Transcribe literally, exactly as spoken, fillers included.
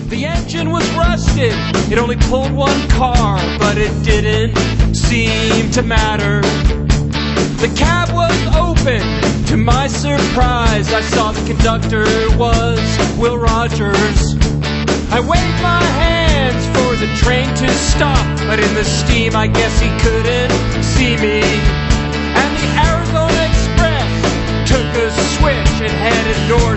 The engine was rusted, it only pulled one car, but it didn't seem to matter. The cab was open, to my surprise, I saw the conductor was Will Rogers. I waved my hands for the train to stop, but in the steam I guess he couldn't see me. And the Arizona Express took a switch and headed north